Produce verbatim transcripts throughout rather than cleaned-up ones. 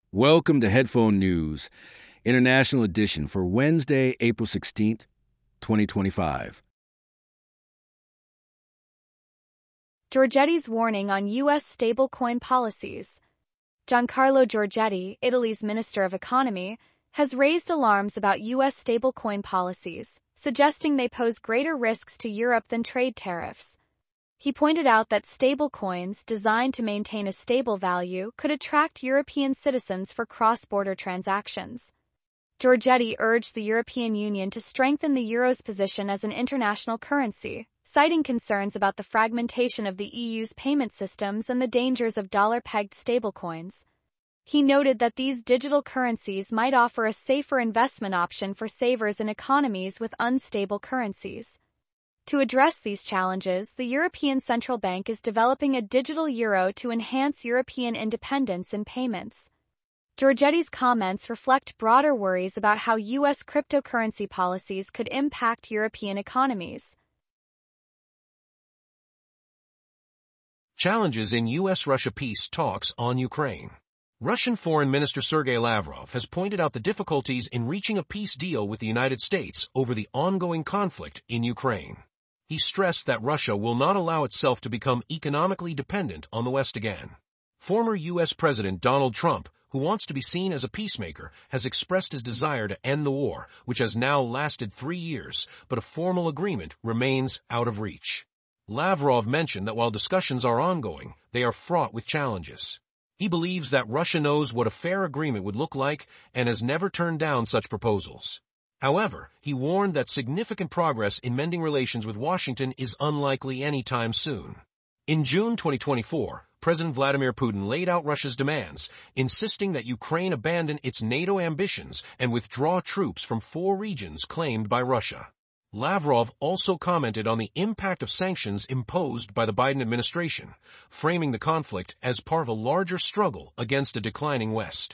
Welcome to Headphone News, International Edition for Wednesday, April sixteenth, twenty twenty-five. Giorgetti's warning on U S stablecoin policies. Giancarlo Giorgetti, Italy's Minister of Economy, has raised alarms about U S stablecoin policies, suggesting they pose greater risks to Europe than trade tariffs. He pointed out that stablecoins designed to maintain a stable value could attract European citizens for cross-border transactions. Giorgetti urged the European Union to strengthen the euro's position as an international currency, citing concerns about the fragmentation of the E U's payment systems and the dangers of dollar-pegged stablecoins. He noted that these digital currencies might offer a safer investment option for savers in economies with unstable currencies. To address these challenges, the European Central Bank is developing a digital euro to enhance European independence in payments. Giorgetti's comments reflect broader worries about how U S cryptocurrency policies could impact European economies. Challenges in U S Russia peace talks on Ukraine. Russian Foreign Minister Sergei Lavrov has pointed out the difficulties in reaching a peace deal with the United States over the ongoing conflict in Ukraine. He stressed that Russia will not allow itself to become economically dependent on the West again. Former U S President Donald Trump, who wants to be seen as a peacemaker, has expressed his desire to end the war, which has now lasted three years, but a formal agreement remains out of reach. Lavrov mentioned that while discussions are ongoing, they are fraught with challenges. He believes that Russia knows what a fair agreement would look like and has never turned down such proposals. However, he warned that significant progress in mending relations with Washington is unlikely anytime soon. In June twenty twenty-four, President Vladimir Putin laid out Russia's demands, insisting that Ukraine abandon its NATO ambitions and withdraw troops from four regions claimed by Russia. Lavrov also commented on the impact of sanctions imposed by the Biden administration, framing the conflict as part of a larger struggle against a declining West.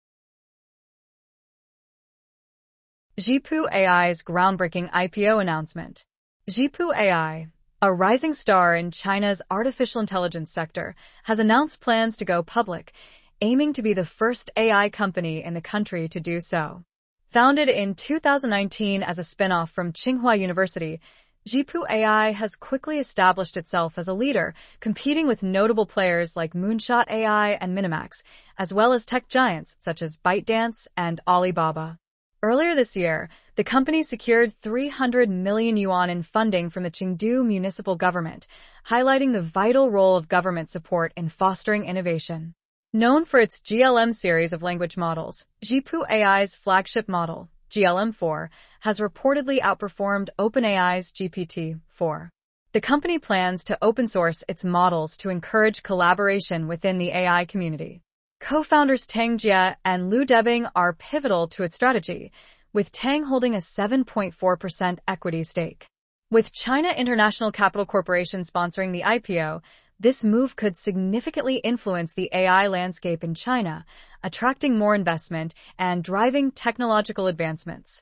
Zhipu A I's groundbreaking I P O announcement. Zhipu A I, a rising star in China's artificial intelligence sector, has announced plans to go public, aiming to be the first A I company in the country to do so. Founded in two thousand nineteen as a spin-off from Tsinghua University, Zhipu A I has quickly established itself as a leader, competing with notable players like Moonshot A I and Minimax, as well as tech giants such as ByteDance and Alibaba. Earlier this year, the company secured three hundred million yuan in funding from the Chengdu municipal government, highlighting the vital role of government support in fostering innovation. Known for its G L M series of language models, Zhipu A I's flagship model, G L M four, has reportedly outperformed OpenAI's G P T four. The company plans to open-source its models to encourage collaboration within the A I community. Co-founders Tang Jie and Liu Debing are pivotal to its strategy, with Tang holding a seven point four percent equity stake. With China International Capital Corporation sponsoring the I P O, this move could significantly influence the A I landscape in China, attracting more investment and driving technological advancements.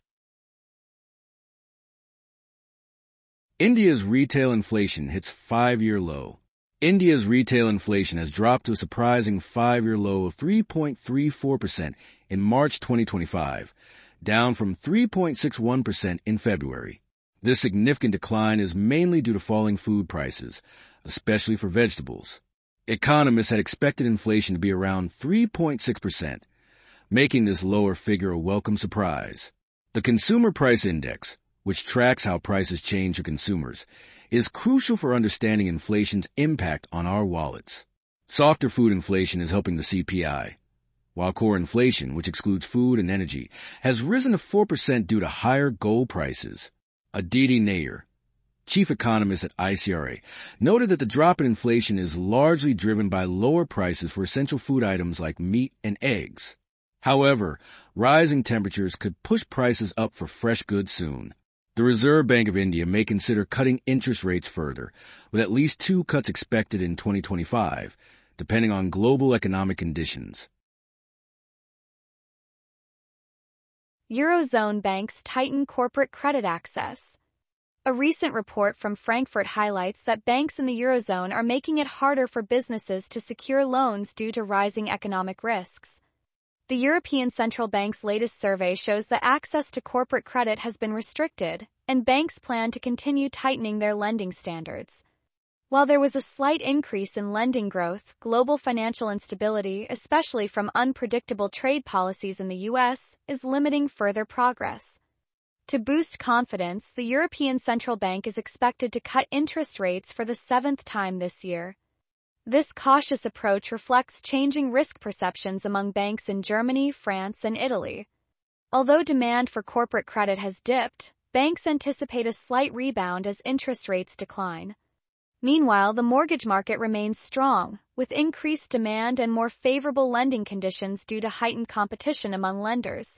India's retail inflation hits five-year low. India's retail inflation has dropped to a surprising five-year low of three point three four percent in March twenty twenty-five, down from three point six one percent in February. This significant decline is mainly due to falling food prices, especially for vegetables. Economists had expected inflation to be around three point six percent, making this lower figure a welcome surprise. The Consumer Price Index, which tracks how prices change for consumers, is crucial for understanding inflation's impact on our wallets. Softer food inflation is helping the C P I, while core inflation, which excludes food and energy, has risen to four percent due to higher gold prices. Aditi Nair, chief economist at I C R A, noted that the drop in inflation is largely driven by lower prices for essential food items like meat and eggs. However, rising temperatures could push prices up for fresh goods soon. The Reserve Bank of India may consider cutting interest rates further, with at least two cuts expected in twenty twenty-five, depending on global economic conditions. Eurozone banks tighten corporate credit access. A recent report from Frankfurt highlights that banks in the Eurozone are making it harder for businesses to secure loans due to rising economic risks. The European Central Bank's latest survey shows that access to corporate credit has been restricted, and banks plan to continue tightening their lending standards. While there was a slight increase in lending growth, global financial instability, especially from unpredictable trade policies in the U S, is limiting further progress. To boost confidence, the European Central Bank is expected to cut interest rates for the seventh time this year. This cautious approach reflects changing risk perceptions among banks in Germany, France, and Italy. Although demand for corporate credit has dipped, banks anticipate a slight rebound as interest rates decline. Meanwhile, the mortgage market remains strong, with increased demand and more favorable lending conditions due to heightened competition among lenders.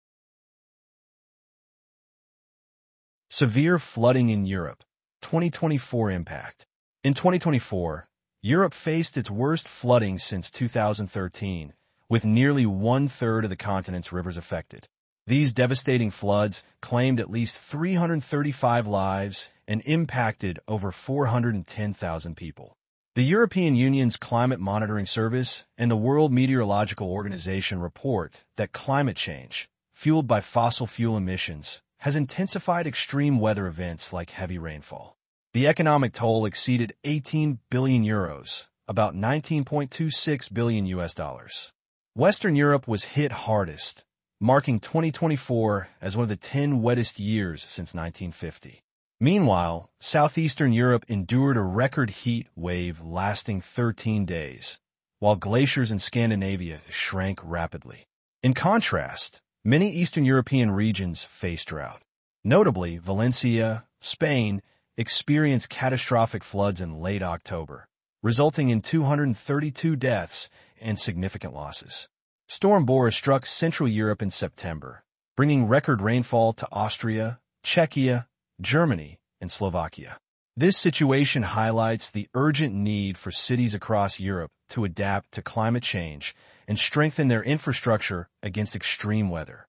Severe flooding in Europe. twenty twenty-four impact. In twenty twenty-four, Europe faced its worst flooding since two thousand thirteen, with nearly one-third of the continent's rivers affected. These devastating floods claimed at least three hundred thirty-five lives and impacted over four hundred ten thousand people. The European Union's Climate Monitoring Service and the World Meteorological Organization report that climate change, fueled by fossil fuel emissions, has intensified extreme weather events like heavy rainfall. The economic toll exceeded eighteen billion euros, about nineteen point two six billion U S dollars. Western Europe was hit hardest, marking twenty twenty-four as one of the ten wettest years since nineteen fifty. Meanwhile, Southeastern Europe endured a record heat wave lasting thirteen days, while glaciers in Scandinavia shrank rapidly. In contrast, many Eastern European regions faced drought. Notably, Valencia, Spain, experienced catastrophic floods in late October, resulting in two hundred thirty-two deaths and significant losses. Storm Boris struck Central Europe in September, bringing record rainfall to Austria, Czechia, Germany, and Slovakia. This situation highlights the urgent need for cities across Europe to adapt to climate change and strengthen their infrastructure against extreme weather.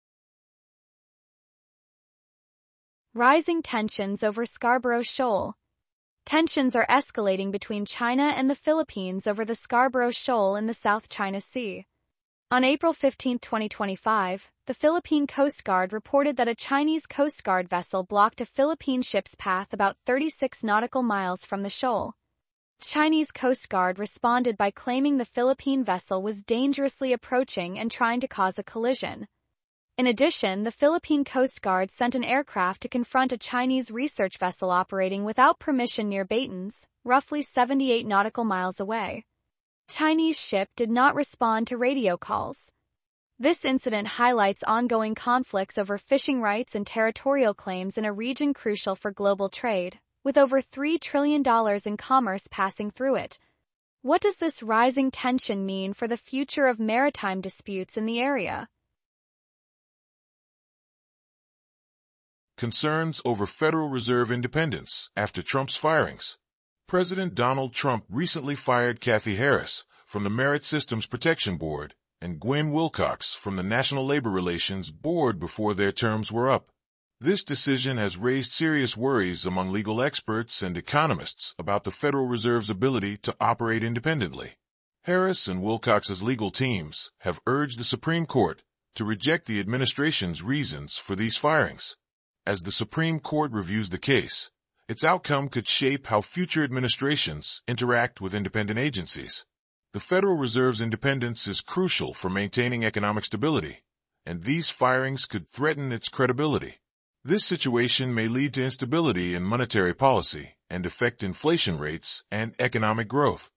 Rising tensions over Scarborough Shoal. Tensions are escalating between China and the Philippines over the Scarborough Shoal in the South China Sea. On April fifteenth, twenty twenty-five, the Philippine Coast Guard reported that a Chinese Coast Guard vessel blocked a Philippine ship's path about thirty-six nautical miles from the shoal. Chinese Coast Guard responded by claiming the Philippine vessel was dangerously approaching and trying to cause a collision. In addition, the Philippine Coast Guard sent an aircraft to confront a Chinese research vessel operating without permission near Baitens, roughly seventy-eight nautical miles away. Chinese ship did not respond to radio calls. This incident highlights ongoing conflicts over fishing rights and territorial claims in a region crucial for global trade, with over three trillion dollars in commerce passing through it. What does this rising tension mean for the future of maritime disputes in the area? Concerns over Federal Reserve independence after Trump's firings. President Donald Trump recently fired Kathy Harris from the Merit Systems Protection Board and Gwen Wilcox from the National Labor Relations Board before their terms were up. This decision has raised serious worries among legal experts and economists about the Federal Reserve's ability to operate independently. Harris and Wilcox's legal teams have urged the Supreme Court to reject the administration's reasons for these firings. As the Supreme Court reviews the case, its outcome could shape how future administrations interact with independent agencies. The Federal Reserve's independence is crucial for maintaining economic stability, and these firings could threaten its credibility. This situation may lead to instability in monetary policy and affect inflation rates and economic growth.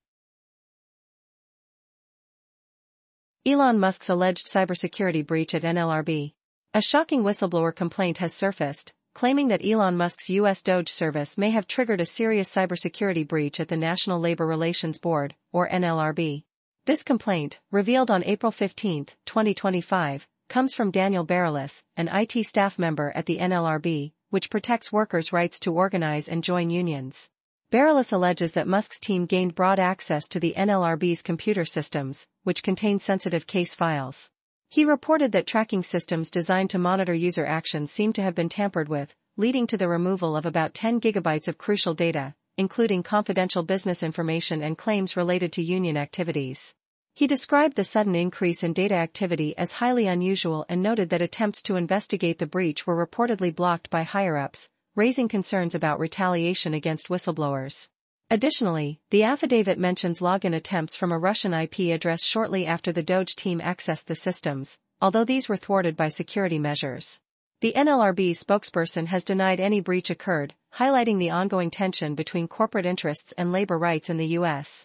Elon Musk's alleged cybersecurity breach at N L R B. A shocking whistleblower complaint has surfaced, claiming that Elon Musk's U S Doge service may have triggered a serious cybersecurity breach at the National Labor Relations Board, or N L R B. This complaint, revealed on April fifteenth, twenty twenty-five, comes from Daniel Bareilles, an I T staff member at the N L R B, which protects workers' rights to organize and join unions. Bareilles alleges that Musk's team gained broad access to the N L R B's computer systems, which contain sensitive case files. He reported that tracking systems designed to monitor user actions seemed to have been tampered with, leading to the removal of about ten gigabytes of crucial data, including confidential business information and claims related to union activities. He described the sudden increase in data activity as highly unusual and noted that attempts to investigate the breach were reportedly blocked by higher-ups, raising concerns about retaliation against whistleblowers. Additionally, the affidavit mentions login attempts from a Russian I P address shortly after the Doge team accessed the systems, although these were thwarted by security measures. The N L R B spokesperson has denied any breach occurred, highlighting the ongoing tension between corporate interests and labor rights in the U S.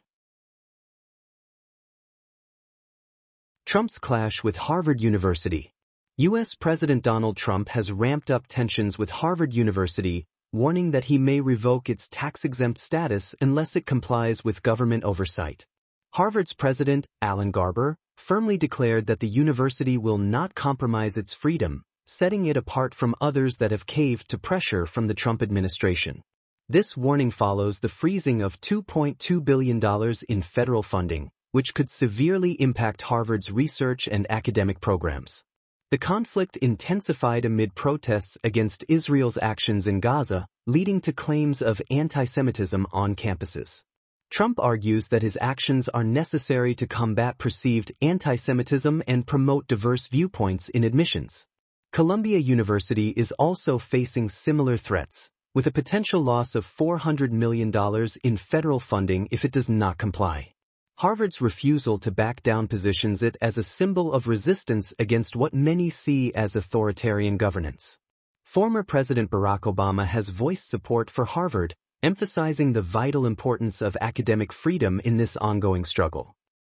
Trump's clash with Harvard University. U S President Donald Trump has ramped up tensions with Harvard University, warning that he may revoke its tax-exempt status unless it complies with government oversight. Harvard's president, Alan Garber, firmly declared that the university will not compromise its freedom, setting it apart from others that have caved to pressure from the Trump administration. This warning follows the freezing of two point two billion dollars in federal funding, which could severely impact Harvard's research and academic programs. The conflict intensified amid protests against Israel's actions in Gaza, leading to claims of anti-Semitism on campuses. Trump argues that his actions are necessary to combat perceived anti-Semitism and promote diverse viewpoints in admissions. Columbia University is also facing similar threats, with a potential loss of four hundred million dollars in federal funding if it does not comply. Harvard's refusal to back down positions it as a symbol of resistance against what many see as authoritarian governance. Former President Barack Obama has voiced support for Harvard, emphasizing the vital importance of academic freedom in this ongoing struggle.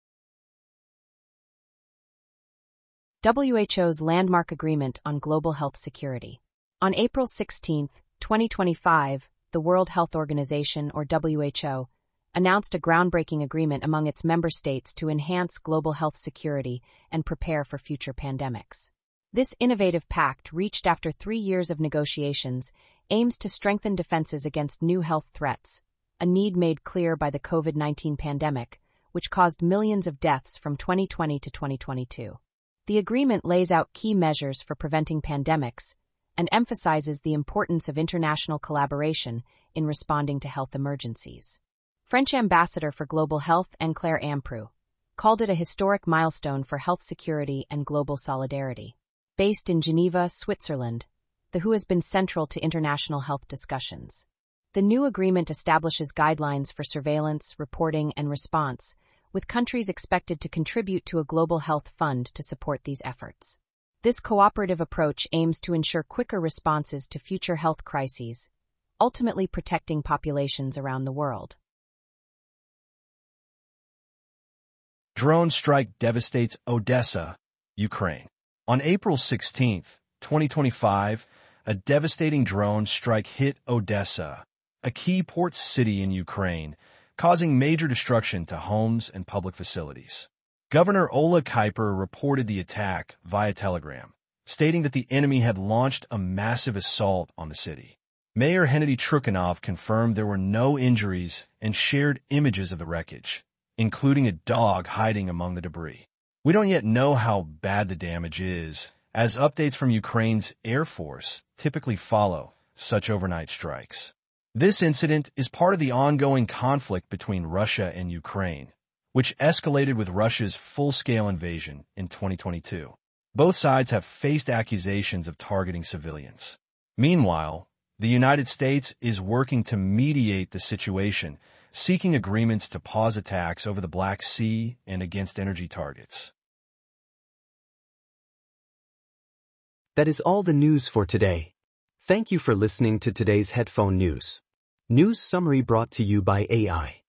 W H O's landmark agreement on global health security. On April sixteenth, twenty twenty-five, the World Health Organization, or W H O, announced a groundbreaking agreement among its member states to enhance global health security and prepare for future pandemics. This innovative pact, reached after three years of negotiations, aims to strengthen defenses against new health threats, a need made clear by the COVID nineteen pandemic, which caused millions of deaths from twenty twenty to twenty twenty-two. The agreement lays out key measures for preventing pandemics and emphasizes the importance of international collaboration in responding to health emergencies. French Ambassador for Global Health, Claire Amprou, called it a historic milestone for health security and global solidarity. Based in Geneva, Switzerland, the W H O has been central to international health discussions. The new agreement establishes guidelines for surveillance, reporting, and response, with countries expected to contribute to a global health fund to support these efforts. This cooperative approach aims to ensure quicker responses to future health crises, ultimately protecting populations around the world. Drone strike devastates Odessa, Ukraine. On April sixteenth, twenty twenty-five, a devastating drone strike hit Odessa, a key port city in Ukraine, causing major destruction to homes and public facilities. Governor Ola Kuiper reported the attack via Telegram, stating that the enemy had launched a massive assault on the city. Mayor Hennedy Trukhanov confirmed there were no injuries and shared images of the wreckage, including a dog hiding among the debris. We don't yet know how bad the damage is, as updates from Ukraine's Air Force typically follow such overnight strikes. This incident is part of the ongoing conflict between Russia and Ukraine, which escalated with Russia's full-scale invasion in twenty twenty-two. Both sides have faced accusations of targeting civilians. Meanwhile, the United States is working to mediate the situation, seeking agreements to pause attacks over the Black Sea and against energy targets. That is all the news for today. Thank you for listening to today's Headphone News. News summary brought to you by A I.